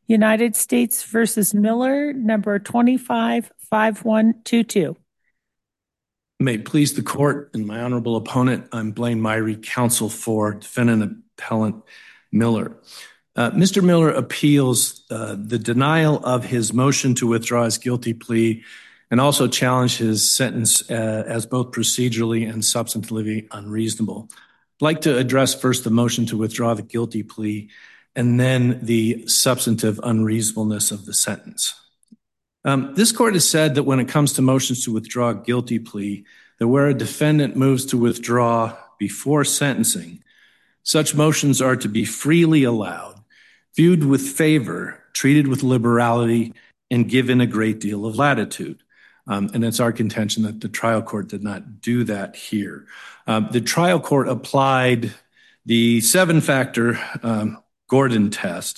United States versus Miller, number 255122. May it please the court and my honorable opponent, I'm Blaine Myrie, counsel for defendant appellant Miller. Mr. Miller appeals the denial of his motion to withdraw his guilty plea and also challenged his sentence as both procedurally and substantively unreasonable. I'd like to address first the motion to withdraw the guilty plea and then the substantive unreasonableness of the sentence. This court has said that when it comes to motions to withdraw a guilty plea, that where a defendant moves to withdraw before sentencing, such motions are to be freely allowed, viewed with favor, treated with liberality, and given a great deal of latitude. And it's our contention that the trial court did not do that here. The trial court applied the 7-factor Gordon test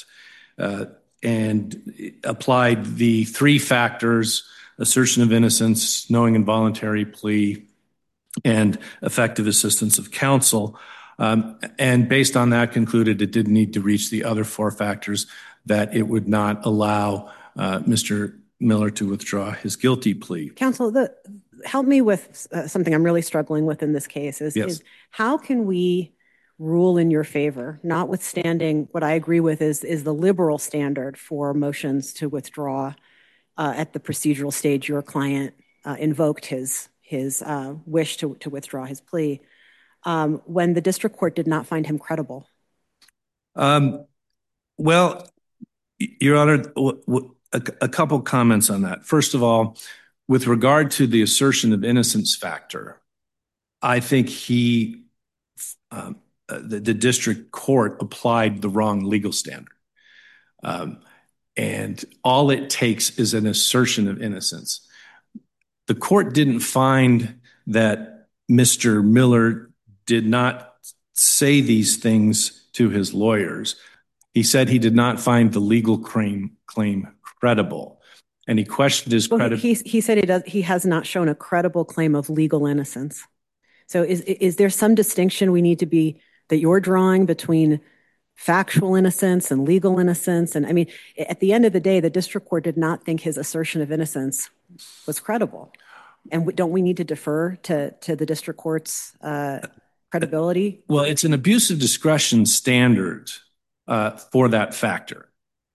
and applied the 3 factors: assertion of innocence, knowing involuntary plea, and effective assistance of counsel. And based on that, concluded it didn't need to reach the other 4 factors, that it would not allow Mr. Miller to withdraw his guilty plea. Counsel, help me with something I'm really struggling with in this case is how can we rule in your favor, notwithstanding what I agree with is the liberal standard for motions to withdraw at the procedural stage. Your client invoked his wish to withdraw his plea when the district court did not find him credible. Well, Your Honor, a couple comments on that. First of all, with regard to the assertion of innocence factor, I think the district court applied the wrong legal standard. And all it takes is an assertion of innocence. The court didn't find that Mr. Miller did not say these things to his lawyers. He said he did not find the legal claim credible, and he questioned his credibility. He said he has not shown a credible claim of legal innocence. So is there some distinction we need to be that you're drawing between factual innocence and legal innocence? And I mean, at the end of the day, the district court did not think his assertion of innocence was credible. And don't we need to defer to the district court's credibility? Well, it's an abuse of discretion standard for that factor.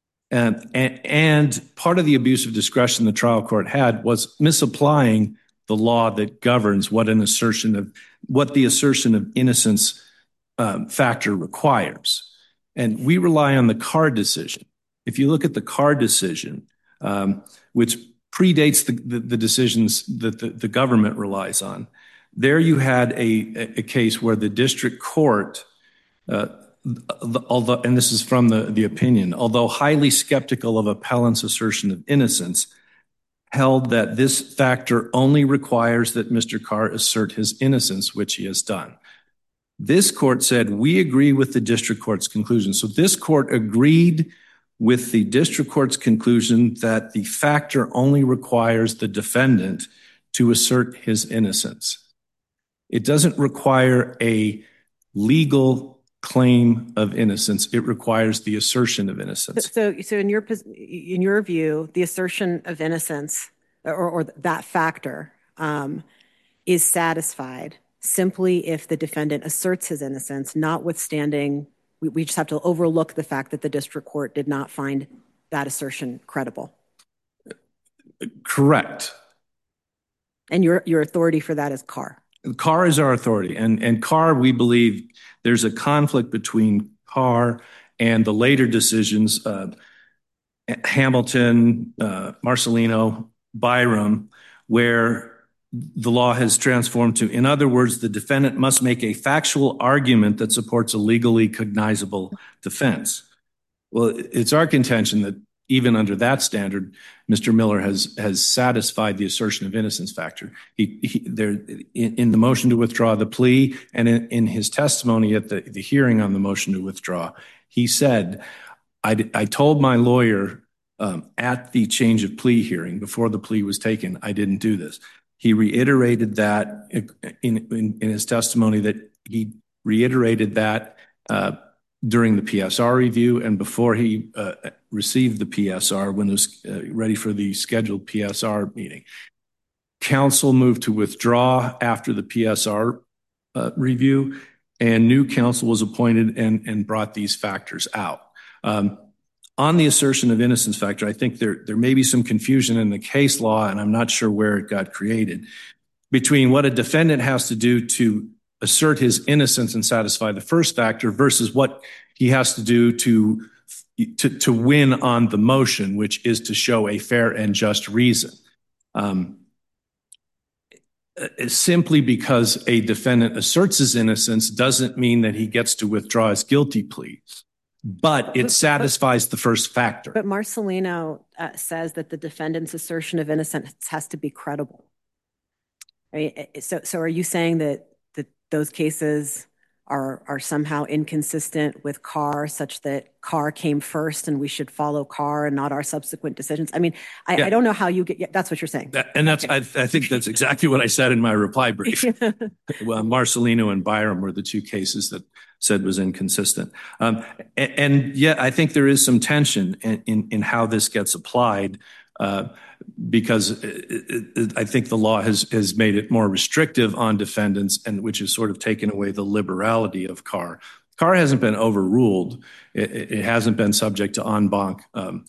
And part of the abuse of discretion the trial court had was misapplying the law that governs what the assertion of innocence factor requires. And we rely on the Carr decision. If you look at the Carr decision, which predates the decisions that the government relies on, there you had a case where the district court, although, and this is from the opinion, although highly skeptical of appellant's assertion of innocence, held that this factor only requires that Mr. Carr assert his innocence, which he has done. This court said, we agree with the district court's conclusion. So this court agreed with the district court's conclusion that the factor only requires the defendant to assert his innocence. It doesn't require a legal claim of innocence. It requires the assertion of innocence. So in your view, the assertion of innocence or that factor is satisfied simply if the defendant asserts his innocence, notwithstanding, we just have to overlook the fact that the district court did not find that assertion credible. Correct. And your authority for that is Carr. Carr is our authority. And Carr, we believe there's a conflict between Carr and the later decisions, Hamilton, Marcelino, Byram, where the law has transformed to, in other words, the defendant must make a factual argument that supports a legally cognizable defense. Well, it's our contention that even under that standard, Mr. Miller has satisfied the assertion of innocence factor. In the motion to withdraw the plea and in his testimony at the hearing on the motion to withdraw, he said, I told my lawyer at the change of plea hearing before the plea was taken, I didn't do this. He reiterated that in his testimony, that he reiterated that during the PSR review and before he received the PSR when it was ready for the scheduled PSR meeting. Counsel moved to withdraw after the PSR review, and new counsel was appointed and brought these factors out. On the assertion of innocence factor, I think there may be some confusion in the case law, and I'm not sure where it got created, between what a defendant has to do to assert his innocence and satisfy the first factor versus what he has to do to win on the motion, which is to show a fair and just reason. Simply because a defendant asserts his innocence doesn't mean that he gets to withdraw his guilty plea, but it satisfies the first factor. But Marcelino says that the defendant's assertion of innocence has to be credible. So are you saying that those cases are somehow inconsistent with Carr, such that Carr came first and we should follow Carr and not our subsequent decisions? I mean, I don't know how you get, that's what you're saying. I think that's exactly what I said in my reply brief. Well, Marcelino and Byram were the two cases that said was inconsistent. And yet I think there is some tension in how this gets applied, because I think the law has made it more restrictive on defendants, and which has sort of taken away the liberality of Carr. Carr hasn't been overruled. It hasn't been subject to en banc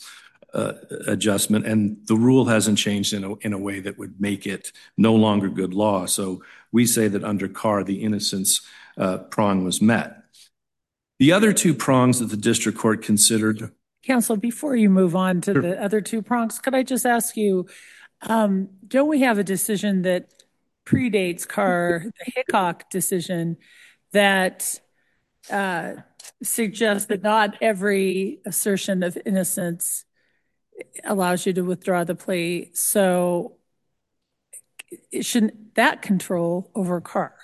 adjustment, and the rule hasn't changed in a way that would make it no longer good law. So we say that under Carr, the innocence prong was met. The other two prongs that the district court considered. Counsel, before you move on to the other two prongs, could I just ask you, don't we have a decision that predates Carr, the Hickok decision, that suggests that not every assertion of innocence allows you to withdraw the plea? So shouldn't that control over Carr?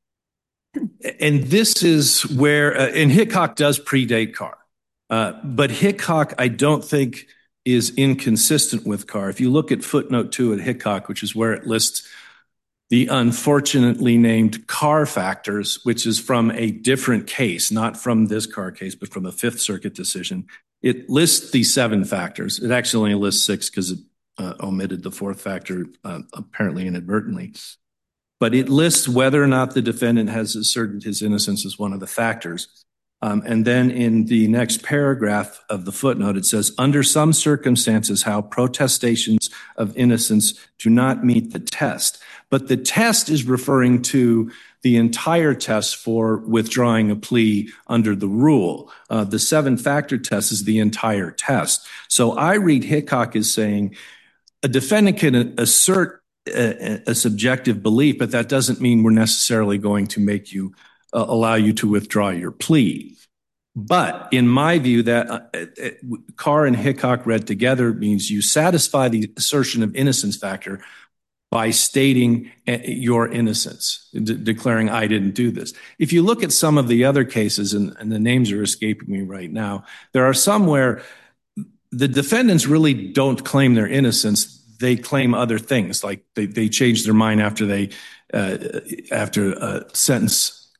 And this is where, and Hickok does predate Carr. But Hickok, I don't think, is inconsistent with Carr. If you look at footnote 2 at Hickok, which is where it lists the unfortunately named Carr factors, which is from a different case, not from this Carr case, but from a Fifth Circuit decision, it lists the 7 factors. It actually only lists 6 because it omitted the 4th factor, apparently inadvertently. But it lists whether or not the defendant has asserted his innocence as one of the factors. And then in the next paragraph of the footnote, it says, under some circumstances, how protestations of innocence do not meet the test. But the test is referring to the entire test for withdrawing a plea under the rule. The 7-factor test is the entire test. So I read Hickok as saying a defendant can assert a subjective belief, but that doesn't mean we're necessarily going to make you allow you to withdraw your plea. But in my view, that Carr and Hickok read together means you satisfy the assertion of innocence factor by stating your innocence, declaring I didn't do this. If you look at some of the other cases, and the names are escaping me right now, there are some where the defendants really don't claim their innocence. They claim other things, like they change their mind after a sentence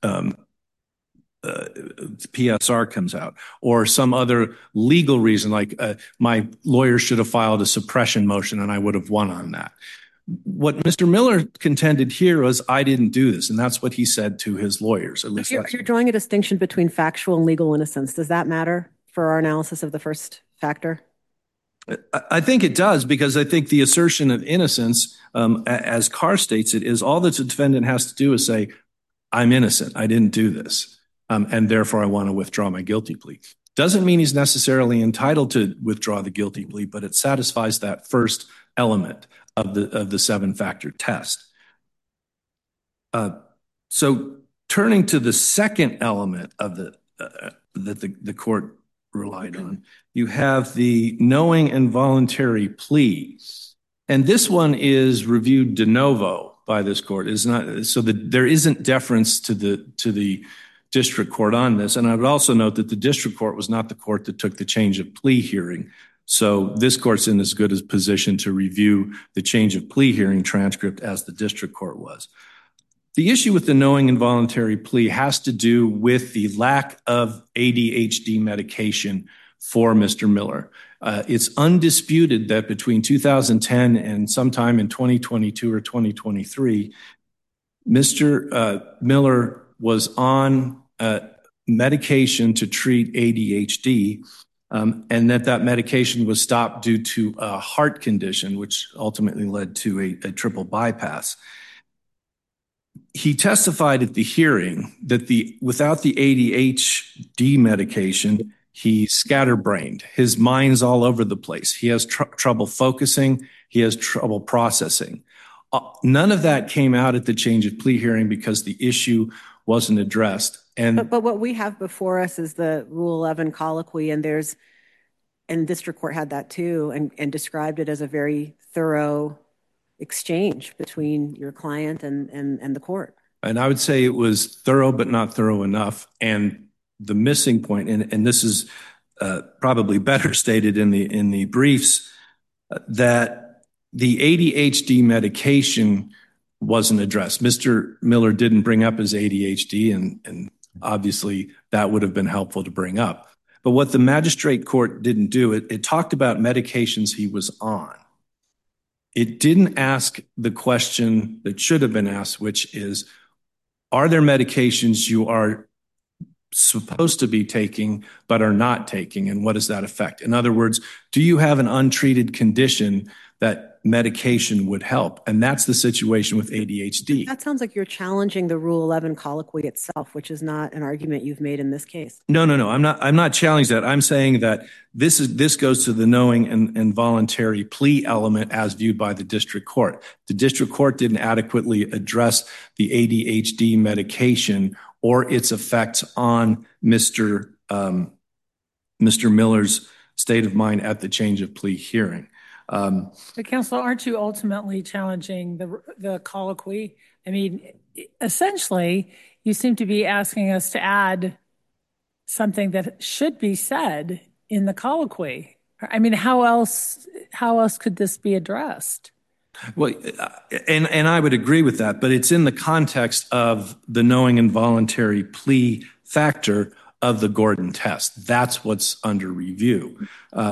PSR comes out, or some other legal reason, like my lawyer should have filed a suppression motion and I would have won on that. What Mr. Miller contended here was I didn't do this, and that's what he said to his lawyers. At least you're drawing a distinction between factual and legal innocence. Does that matter for our analysis of the first factor? I think it does, because I think the assertion of innocence, as Carr states it, is all that the defendant has to do is say, I'm innocent, I didn't do this, and therefore I want to withdraw my guilty plea. Doesn't mean he's necessarily entitled to withdraw the guilty plea, but it satisfies that first element of the 7-factor test. So turning to the second element of that the court relied on, you have the knowing and voluntary plea, and this one is reviewed de novo by this court. Is not so that there isn't deference to the district court on this. And I would also note that the district court was not the court that took the change of plea hearing. So this court's in as good a position to review the change of plea hearing transcript as the district court was. The issue with the knowing and voluntary plea has to do with the lack of ADHD medication for Mr. Miller. It's undisputed that between 2010 and sometime in 2022 or 2023, Mr. Miller was on medication to treat ADHD, and that medication was stopped due to a heart condition, which ultimately led to a triple bypass. He testified at the hearing that without the ADHD medication, he's scatterbrained. His mind's all over the place. He has trouble focusing. He has trouble processing. None of that came out at the change of plea hearing because the issue wasn't addressed. But what we have before us is the Rule 11 colloquy, and district court had that too, and described it as a very thorough exchange between your client and the court. And I would say it was thorough, but not thorough enough. And the missing point, and this is probably better stated in the briefs, that the ADHD medication wasn't addressed. Mr. Miller didn't bring up his ADHD, and obviously that would have been helpful to bring up. But what the magistrate court didn't do, it talked about medications he was on. It didn't ask the question that should have been asked, which is, are there medications you are supposed to be taking but are not taking, and what does that affect? In other words, do you have an untreated condition that medication would help? And that's the situation with ADHD. That sounds like you're challenging the Rule 11 colloquy itself, which is not an argument you've made in this case. No. I'm not challenging that. I'm saying that this goes to the knowing and voluntary plea element as viewed by the district court. The district court didn't adequately address the ADHD medication or its effects on Mr. Miller's state of mind at the change of plea hearing. But Counselor, aren't you ultimately challenging the colloquy? I mean, essentially, you seem to be asking us to add something that should be said in the colloquy. I mean, how else could this be addressed? Well, and I would agree with that, but it's in the context of the knowing and voluntary plea factor of the Gordon test. That's what's under review.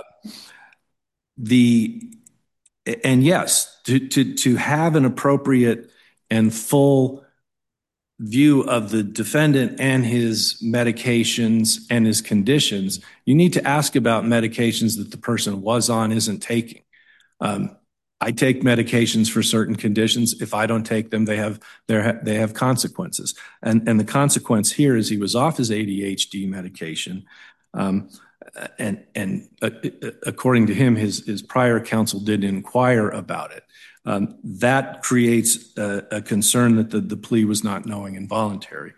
And yes, to have an appropriate and full view of the defendant and his medications and his conditions, you need to ask about medications that the person was on, isn't taking. I take medications for certain conditions. If I don't take them, they have consequences. And the consequence here is he was off his ADHD medication. And according to him, his prior counsel did inquire about it. That creates a concern that the plea was not knowing and voluntary.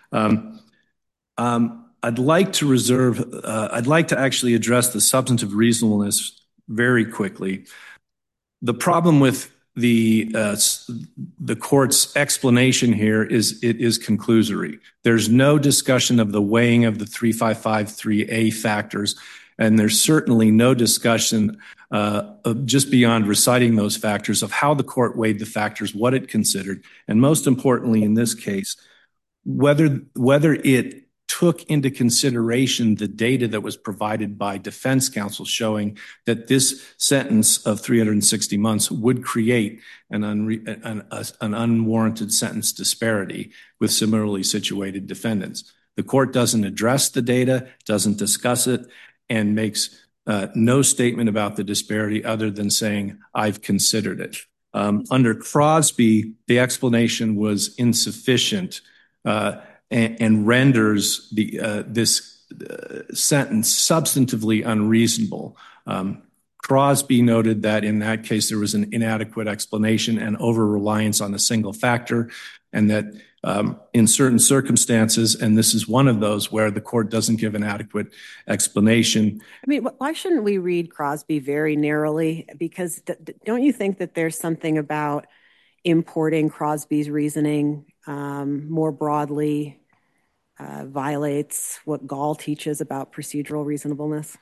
I'd like to actually address the substantive reasonableness very quickly. The problem with the court's explanation here is it is conclusory. There's no discussion of the weighing of the 3553A factors, and there's certainly no discussion of just beyond reciting those factors of how the court weighed the factors, what it considered, and most importantly in this case, whether it took into consideration the data that was provided by defense counsel showing that this sentence of 360 months would create an unwarranted sentence disparity with similarly situated defendants. The court doesn't address the data, doesn't discuss it, and makes no statement about the disparity other than saying, I've considered it. Under Crosby, the explanation was insufficient and renders this sentence substantively unreasonable. Crosby noted that in that case there was an inadequate explanation and over-reliance on a single factor, and that in certain circumstances, and this is one of those where the court doesn't give an adequate explanation. I mean, why shouldn't we read Crosby very narrowly? Because don't you think that there's something about importing Crosby's reasoning more broadly violates what Gall teaches about procedural reasonableness?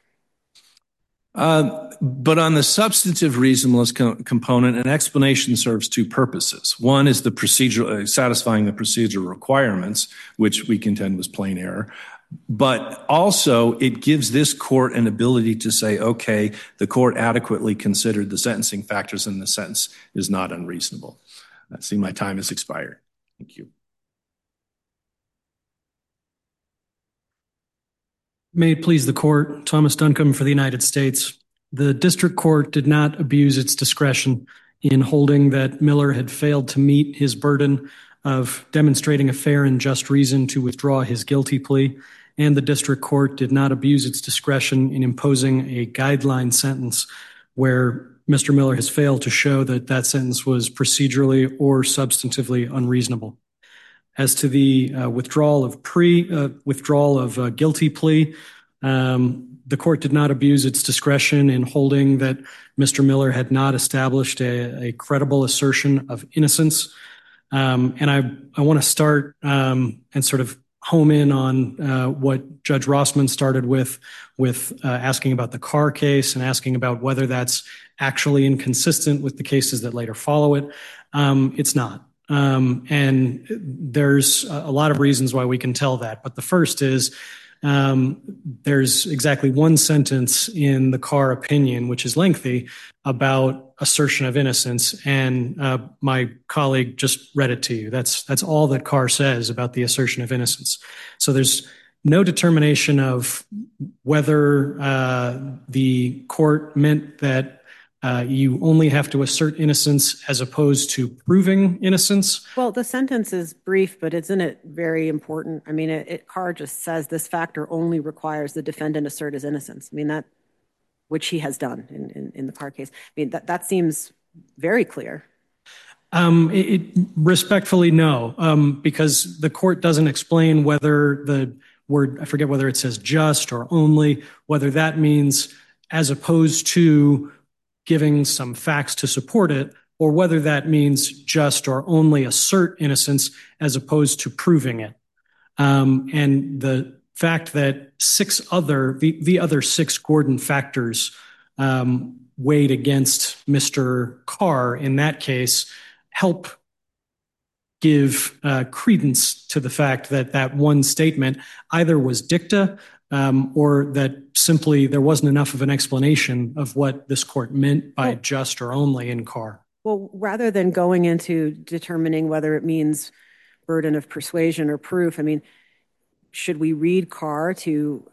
But on the substantive reasonableness component, an explanation serves two purposes. One is the procedural, satisfying the procedural requirements, which we contend was plain error. But also, it gives this court an ability to say, okay, the court adequately considered the sentencing factors and the sentence is not unreasonable. I see my time has expired. Thank you. May it please the court, Thomas Duncombe for the United States. The district court did not abuse its discretion in holding that Miller had failed to meet his burden of demonstrating a fair and just reason to withdraw his guilty plea, and the district court did not abuse its discretion in imposing a guideline sentence where Mr. Miller has failed to show that that sentence was procedurally or substantively unreasonable. As to the withdrawal of guilty plea, the court did not abuse its discretion in holding that Mr. Miller had not established a credible assertion of innocence. And I want to start and sort of home in on what Judge Rossman started with asking about the Carr case and asking about whether that's actually inconsistent with the cases that later follow it. It's not. And there's a lot of reasons why we can tell that. But the first is there's exactly one sentence in the Carr opinion, which is lengthy, about assertion of innocence. And my colleague just read it to you. That's all that Carr says about the assertion of innocence. So there's no determination of whether the court meant that you only have to assert innocence as opposed to proving innocence. Well, the sentence is brief, but isn't it very important? I mean, Carr just says this factor only requires the defendant assert his innocence. I mean, that, which he has done in the Carr case. I mean, that seems very clear. Respectfully, no, because the court doesn't explain whether the word, I forget whether it says just or only, whether that means as opposed to giving some facts to support it, or whether that means just or only assert innocence as opposed to proving it. And the fact that the other six Gordon factors weighed against Mr. Carr in that case help give credence to the fact that that one statement either was dicta or that simply there wasn't enough of an explanation of what this court meant by just or only in Carr. Well, rather than going into determining whether it means burden of persuasion or proof, I mean, should we read Carr to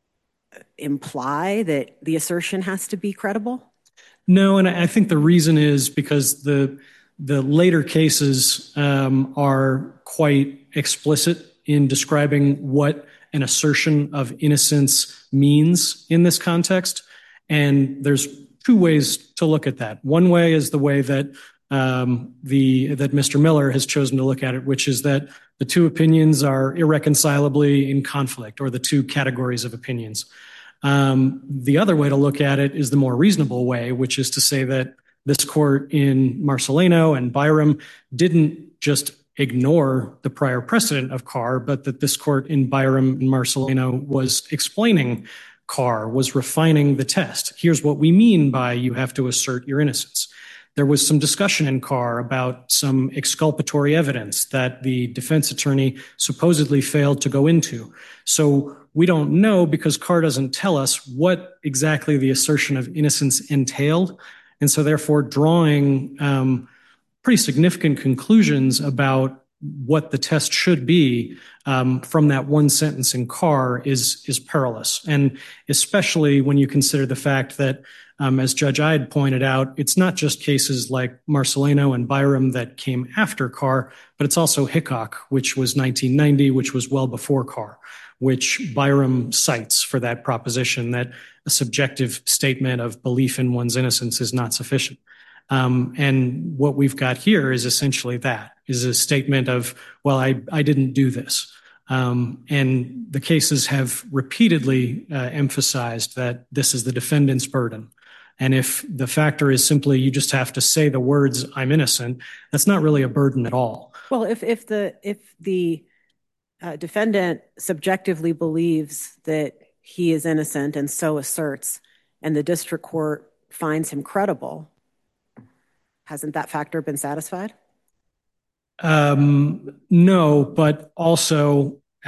imply that the assertion has to be credible? No, and I think the reason is because the later cases are quite explicit in describing what an assertion of innocence means in this context. And there's two ways to look at that. One way is the way that that Mr. Miller has chosen to look at it, which is that the two opinions are irreconcilably in conflict, or the two categories of opinions. The other way to look at it is the more reasonable way, which is to say that this court in Marcelino and Byram didn't just ignore the prior precedent of Carr, but that this court in Byram and Marcelino was explaining Carr, was refining the test. Here's what we mean by you have to assert your innocence. There was some discussion in Carr about some exculpatory evidence that the defense attorney supposedly failed to go into. So we don't know, because Carr doesn't tell us what exactly the assertion of innocence entailed. And so therefore drawing pretty significant conclusions about what the test should be from that one sentence in Carr is perilous. And especially when you consider the fact that, as Judge Ide pointed out, it's not just cases like Marcelino and Byram that came after Carr, but it's also Hickok, which was 1990, which was well before Carr, which Byram cites for that proposition that a subjective statement of belief in one's innocence is not sufficient. And what we've got here is essentially that, is a statement of, well, I didn't do this. And the cases have repeatedly emphasized that this is the defendant's burden. And if the factor is simply you just have to say the words, I'm innocent, that's not really a burden at all. Well, if the defendant subjectively believes that he is innocent and so asserts, and the district court finds him credible, hasn't that factor been satisfied? No, but also, as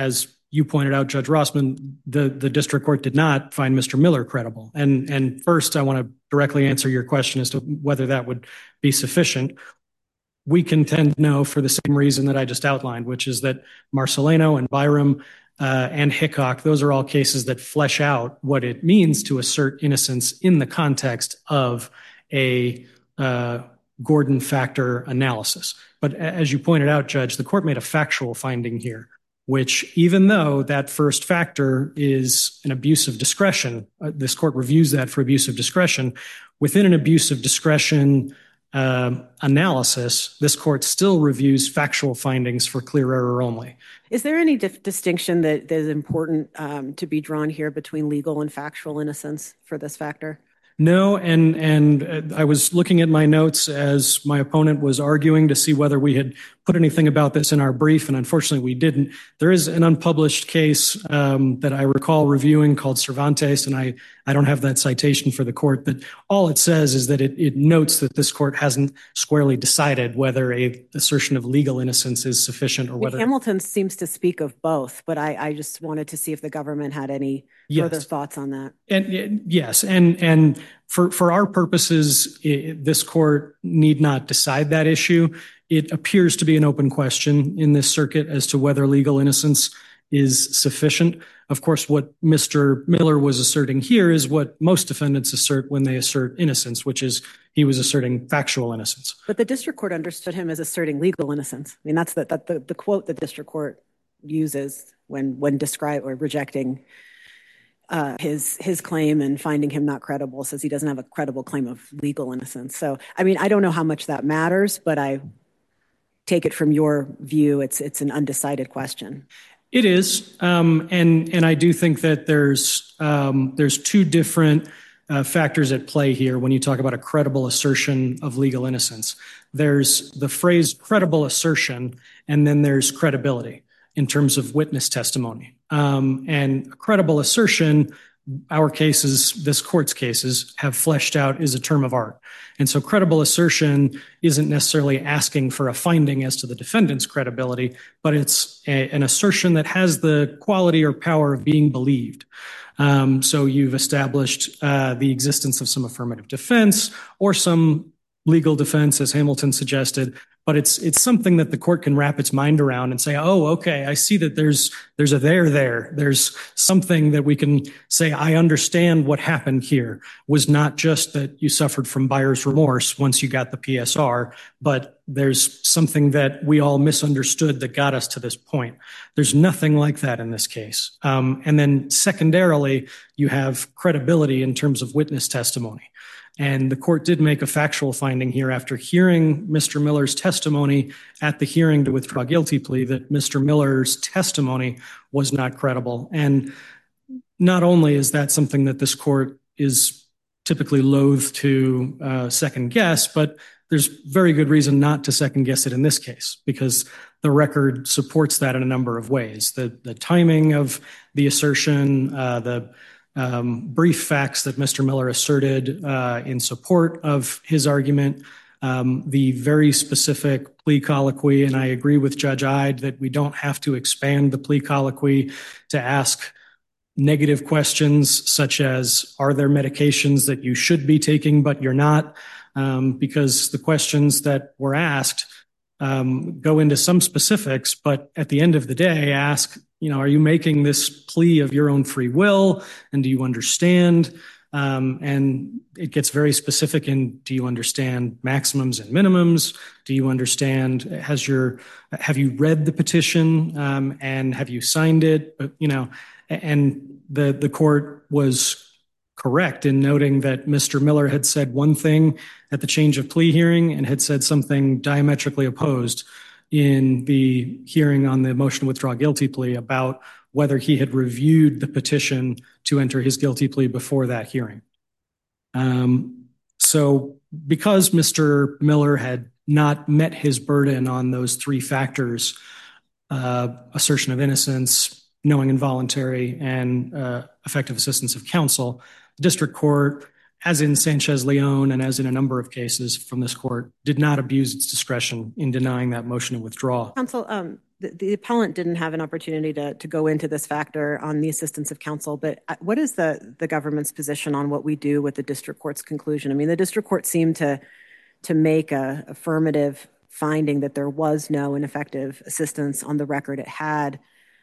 you pointed out, Judge Rossman, the district court did not find Mr. Miller credible. And first, I want to directly answer your question as to whether that would be sufficient. We contend no, for the same reason that I just outlined, which is that Marcelino and Byram and Hickok, those are all cases that flesh out what it means to assert innocence in the context of a Gordon factor analysis. But as you pointed out, Judge, the court made a factual finding here, which even though that first factor is an abuse of discretion, this court reviews that for abuse of discretion. Within an abuse of discretion analysis, this court still reviews factual findings for clear error only. Is there any distinction that is important to be drawn here between legal and factual innocence for this factor? No, and I was looking at my notes as my opponent was arguing to see whether we had put anything about this in our brief, and unfortunately we didn't. There is an unpublished case that I recall reviewing called Cervantes, and I don't have that citation for the court, but all it says is that it notes that this court hasn't squarely decided whether a assertion of legal innocence is sufficient or whether— Hamilton seems to speak of both, but I just wanted to see if the government had any further thoughts on that. And yes, and for our purposes, this court need not decide that issue. It appears to be an open question in this circuit as to whether legal innocence is sufficient. Of course, what Mr. Miller was asserting here is what most defendants assert when they assert innocence, which is he was asserting factual innocence. But the district court understood him as asserting legal innocence. I mean, that's the quote the district court uses when describing or rejecting his claim and finding him not credible, says he doesn't have a credible claim of legal innocence. So, I mean, I don't know how much that matters, but I take it from your view, it's an undecided question. It is, and I do think that there's two different factors at play here when you talk about a credible assertion of legal innocence. There's the phrase credible assertion, and then there's credibility in terms of witness testimony. And a credible assertion, our cases, this court's cases, have fleshed out is a term of art. And so credible assertion isn't necessarily asking for a finding as to the defendant's credibility, but it's an assertion that has the quality or power of being believed. So you've established the existence of some affirmative defense or some legal defense, as Hamilton suggested, but it's something that the court can wrap its mind around and say, oh, okay, I see that there's a there. There's something that we can say, I understand what happened here was not just that you suffered from buyer's remorse once you got the PSR, but there's something that we all misunderstood that got us to this point. There's nothing like that in this case. And then secondarily, you have credibility in terms of witness testimony. And the court did make a factual finding here after hearing Mr. Miller's testimony at the hearing to withdraw guilty plea that Mr. Miller's testimony was not credible. And not only is that something that this court is typically loath to second guess, but there's very good reason not to second guess it in this case because the record supports that in a number of ways. The timing of the assertion, the brief facts that Mr. Miller asserted in support of his argument, the very specific plea colloquy, and I agree with Judge Ide that we don't have to expand the plea colloquy to ask negative questions such as, are there medications that you should be taking but you're not? Because the questions that were asked go into some specifics, but at the end of the day ask, are you making this plea of your own free will? And do you understand? And it gets very specific in, do you understand maximums and minimums? Do you understand, have you read the petition and have you signed it? And the court was correct in noting that Mr. Miller had said one thing at the change of plea hearing and had said something diametrically opposed in the hearing on the motion to withdraw guilty plea about whether he had reviewed the petition to enter his guilty plea before that hearing. So because Mr. Miller had not met his burden on those three factors, assertion of innocence, knowing involuntary, and effective assistance of counsel, the district court, as in Sanchez-Leon and as in a number of cases from this court, did not abuse its discretion in denying that motion to withdraw. Counsel, the appellant didn't have an opportunity to go into this factor on the assistance of counsel, but what is the government's position on what we do with the district court's conclusion? I mean, the district court seemed to make a affirmative finding that there was no ineffective assistance on the record it had.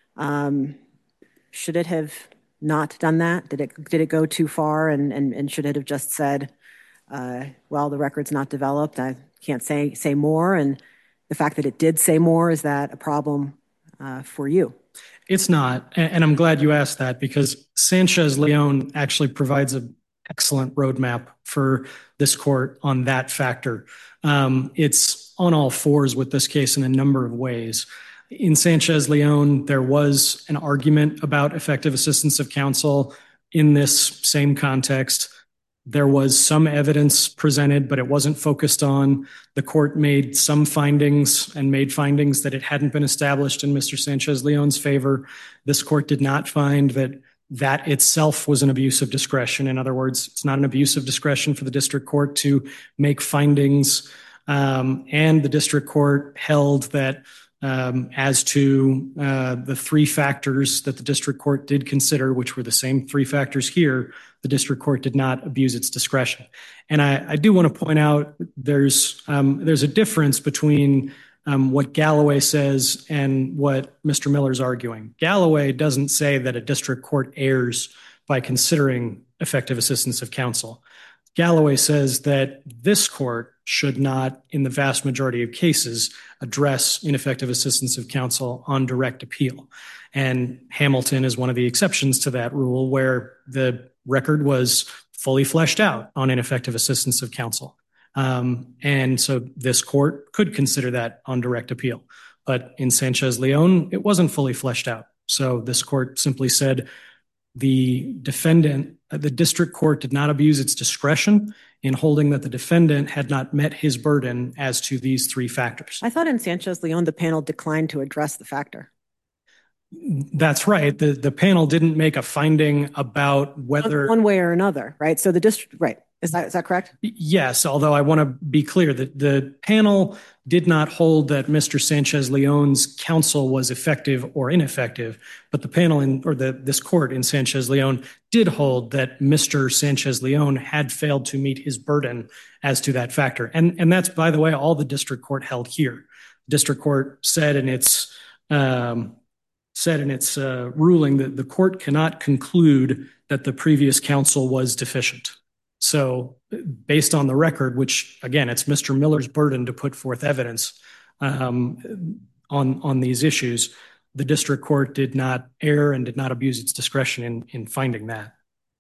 Should it have not done that? Did it go too far, and should it have just said, well, the record's not developed, I can't say more, and the fact that it did say more, is that a problem for you? It's not, and I'm glad you asked that, because Sanchez-Leon actually provides an excellent roadmap for this court on that factor. It's on all fours with this case in a number of ways. In Sanchez-Leon, there was an argument about effective assistance of counsel in this same context. There was some evidence presented, but it wasn't focused on. The court made some findings and made findings that it hadn't been established in Mr. Sanchez-Leon's favor. This court did not find that itself was an abuse of discretion. In other words, it's not an abuse of discretion for the district court to make findings. And the district court held that as to the three factors that the district court did consider, which were the same three factors here, the district court did not abuse its discretion. And I do want to point out there's a difference between what Galloway says and what Mr. Miller's arguing. Galloway doesn't say that a district court errs by considering effective assistance of counsel. Galloway says that this court should not, in the vast majority of cases, address ineffective assistance of counsel on direct appeal. And Hamilton is one of the exceptions to that rule, where the record was fully fleshed out on ineffective assistance of counsel. And so this court could consider that on direct appeal. But in Sanchez-Leon, it wasn't fully fleshed out. So this court simply said the district court did not abuse its discretion in holding that the defendant had not met his burden as to these three factors. I thought in Sanchez-Leon, the panel declined to address the factor. That's right. The panel didn't make a finding about whether one way or another, right? So the district, right. Is that correct? Yes, although I want to be clear that the panel did not hold that Mr. Sanchez-Leon's counsel was effective or ineffective, but the panel this court in Sanchez-Leon did hold that Mr. Sanchez-Leon had failed to meet his burden as to that factor. And that's, by the way, all the district court held here. District court said in its ruling that the court cannot conclude that the previous counsel was deficient. So based on the record, which, again, it's Mr. Miller's burden to put forth evidence on these issues, the district court did not err and did not abuse its discretion in finding that.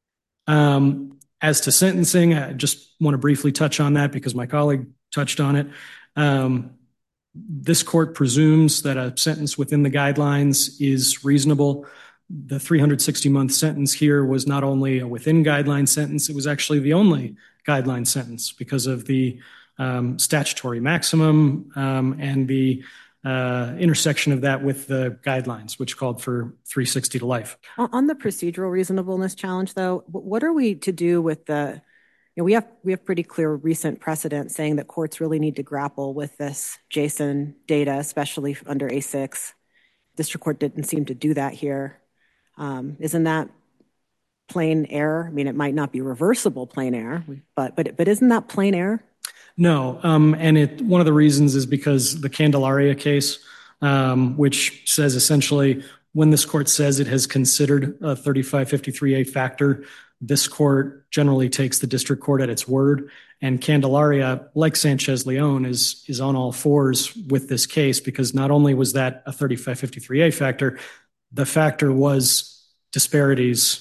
As to sentencing, I just want to briefly touch on that because my colleague touched on it. This court presumes that a sentence within the guidelines is reasonable. The 360-month sentence here was not only a within guideline sentence, it was actually the only guideline sentence because of the statutory maximum and the intersection of that with the guidelines, which called for 360 to life. On the procedural reasonableness challenge, though, what are we to do with we have pretty clear recent precedent saying that courts really need to grapple with this JSON data, especially under A6. District court didn't seem to do that here. Isn't that plain error? I mean, it might not be reversible plain error, but isn't that plain error? No, and one of the reasons is because the Candelaria case, which says essentially when this court says it has considered a 3553A factor, this court generally takes the district court at its word. And Candelaria, like Sanchez-Leon, is on all fours with this case because not only was that a 3553A factor, the factor was disparities,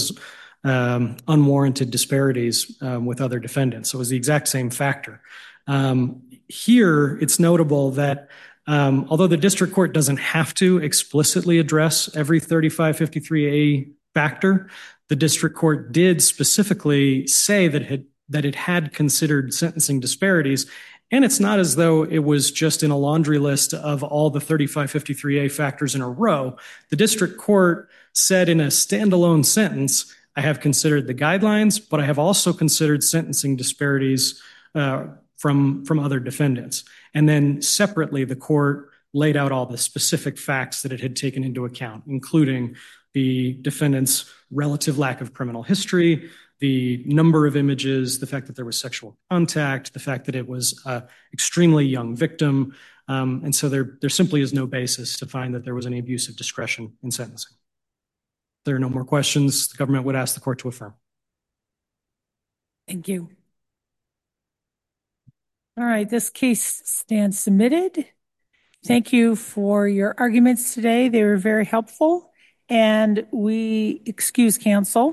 unwarranted disparities with other defendants. So it was the exact same factor. Here, it's notable that although the district court doesn't have to explicitly address every 3553A factor, the district court did specifically say that it had considered sentencing disparities. And it's not as though it was just in a laundry list of all the 3553A factors in a row. The district court said in a standalone sentence, I have considered the guidelines, but I have also considered sentencing disparities from other defendants. And then separately, the court laid out all the specific facts that it had taken into account, including the defendant's relative lack of criminal history, the number of images, the fact that there was sexual contact, the fact that it was an extremely young victim. And so there simply is no basis to find that there was any abuse of discretion in sentencing. If there are no more questions, the government would ask the court to affirm. Thank you. All right, this case stands submitted. Thank you for your arguments today. They were very helpful, and we excuse counsel.